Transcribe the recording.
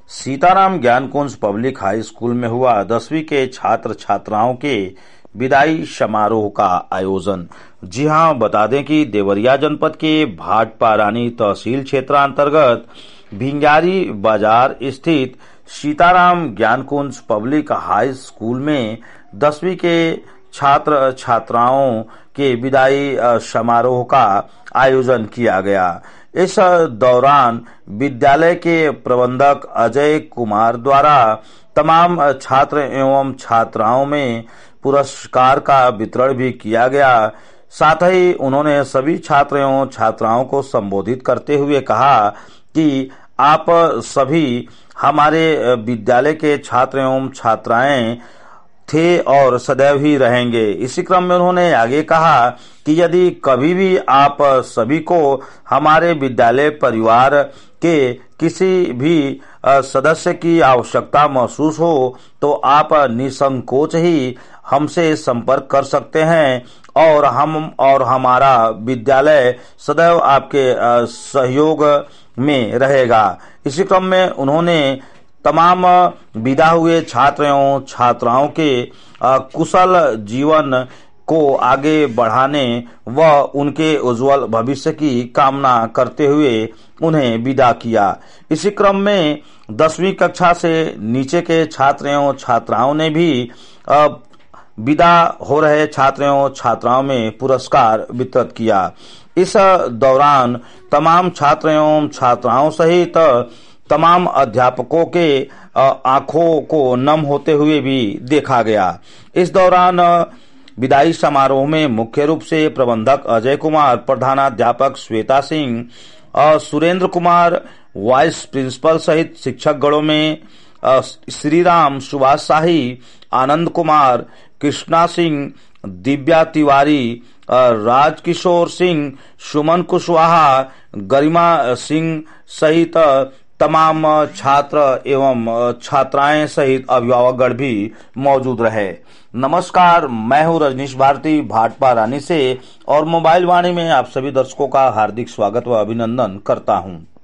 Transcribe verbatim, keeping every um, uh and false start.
Sitaram Gyankunj public high school में हुआ दसवीं के छात्र छात्राओं के विदाई समारोह का आयोजन। जी हां, बता दें कि देवरिया जनपद के भाटपारानी तहसील क्षेत्रांतर्गत भिंगारी बाजार स्थित Sitaram Gyankunj public high school में दसवीं के छात्र छात्राओं के विदाई समारोह का आयोजन किया गया। इस दौरान विद्यालय के प्रबंधक अजय कुमार द्वारा तमाम छात्र एवं छात्राओं में पुरस्कार का वितरण भी किया गया। साथ ही उन्होंने सभी छात्र एवं छात्राओं को संबोधित करते हुए कहा कि आप सभी हमारे विद्यालय के छात्र एवं छात्राएं थे और सदैव ही रहेंगे। इसी क्रम में उन्होंने आगे कहा कि यदि कभी भी आप सभी को हमारे विद्यालय परिवार के किसी भी सदस्य की आवश्यकता महसूस हो तो आप निसंकोच ही हमसे संपर्क कर सकते हैं और हम और हमारा विद्यालय सदैव आपके सहयोग में रहेगा। इसी क्रम में उन्होंने तमाम विदा हुए छात्र एवं छात्राओं के कुशल जीवन को आगे बढ़ाने व उनके उज्जवल भविष्य की कामना करते हुए उन्हें विदा किया। इसी क्रम में दसवीं कक्षा से नीचे के छात्र एवं छात्राओं ने भी विदा हो रहे छात्र एवं छात्राओं में पुरस्कार वितरित किया। इस दौरान तमाम छात्र एवं छात्राओं सहित तमाम अध्यापकों के आंखों को नम होते हुए भी देखा गया। इस दौरान विदाई समारोह में मुख्य रूप से प्रबंधक अजय कुमार, प्रधानाध्यापक श्वेता सिंह और सुरेंद्र कुमार, वाइस प्रिंसिपल सहित शिक्षकगणों में श्रीराम, सुभाष शाही, आनंद कुमार, कृष्णा सिंह, दिव्या तिवारी, राजकिशोर सिंह, सुमन कुशवाहा, गरिमा सिंह सहित तमाम छात्र एवं छात्राएं सहित अभिभावकगण भी मौजूद रहे। नमस्कार, मैं हूं रजनीश भारती भाटपारानी से और मोबाइल वाणी में आप सभी दर्शकों का हार्दिक स्वागत व अभिनंदन करता हूं।